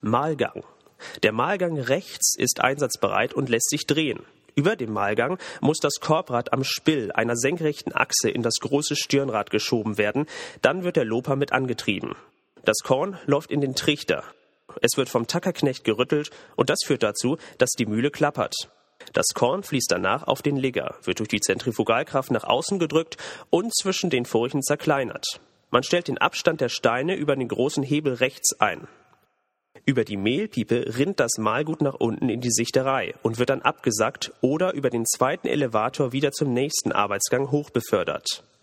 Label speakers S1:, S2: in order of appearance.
S1: Mahlgang. Der Mahlgang rechts ist einsatzbereit und lässt sich drehen. Über dem Mahlgang muss das Korbrad am Spill einer senkrechten Achse in das große Stirnrad geschoben werden, dann wird der Loper mit angetrieben. Das Korn läuft in den Trichter. Es wird vom Tackerknecht gerüttelt und das führt dazu, dass die Mühle klappert. Das Korn fließt danach auf den Ligger, wird durch die Zentrifugalkraft nach außen gedrückt und zwischen den Furchen zerkleinert. Man stellt den Abstand der Steine über den großen Hebel rechts ein. Über die Mehlpiepe rinnt das Mahlgut nach unten in die Sichterei und wird dann abgesackt oder über den zweiten Elevator wieder zum nächsten Arbeitsgang hochbefördert.